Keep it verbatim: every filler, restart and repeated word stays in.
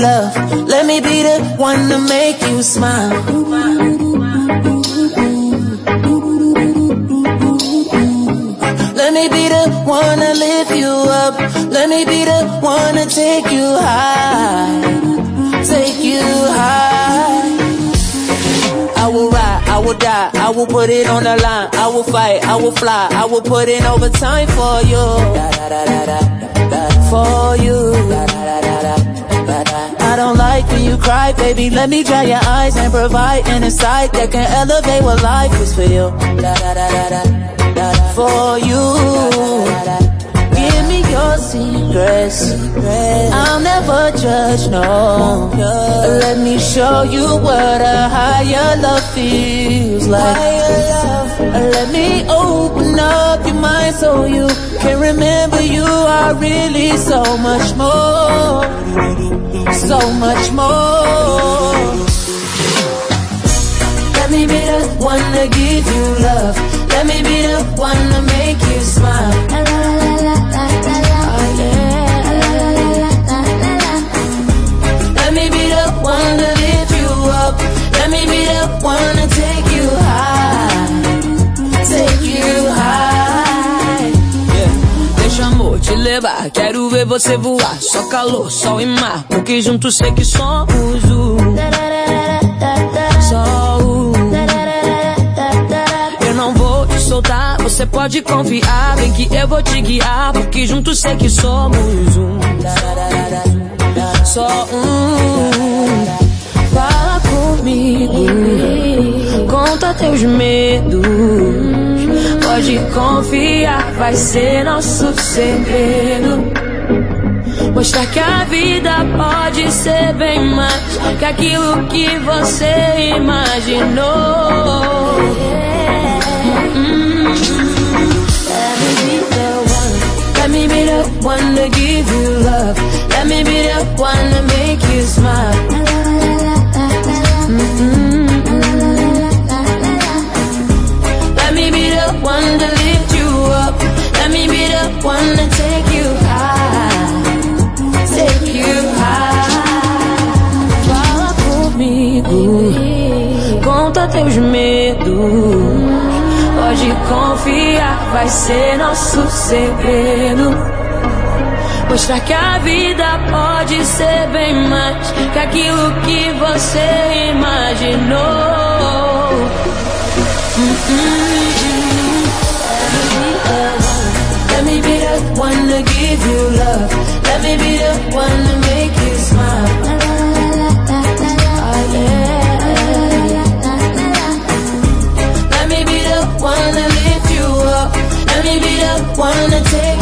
love. Let me be the one to make you smile. Let me be the one to lift you up. Let me be the one to take you high. Take you high. I will ride, I will die, I will put it on the line. I will fight, I will fly, I will put in overtime for you. For you. I don't like when you cry, baby. Let me dry your eyes and provide an insight that can elevate what life is for you. For you. Give me your secrets. I'll never judge, no. Let me show you what a higher love feels like. Let me open up your mind so you can remember you are really so much more. So much more. Let me be the one to give you love. Let me be the one to make you smile. Oh, yeah. Let me be the one to lift you up. Let me be the one to take you high. Take you high. Yeah. Deixa amor te levar, quero ver você voar. Só calor, sol e mar, porque juntos sei que somos o só o. Eu não vou te soltar, você pode confiar. Bem que eu vou te guiar, porque juntos sei que somos um. Só um. Fala comigo, conta teus medos. Pode confiar, vai ser nosso segredo. Mostrar que a vida pode ser bem mais que aquilo que você imaginou. Mm-hmm. Let me be the one to give you love. Let me be the one to make you smile. Mm-hmm. Let me be the one to lift you up. Let me be the one to take you high. Take you high. Fala comigo, conta teus medos. Pode confiar, vai ser nosso segredo. Mostrar que a vida pode ser bem mais que aquilo que você imaginou. Mm-hmm. Let me be the one to give you love. Let me be the one to make you smile. Oh, yeah. Let me be the one to lift you up. Let me be the one to take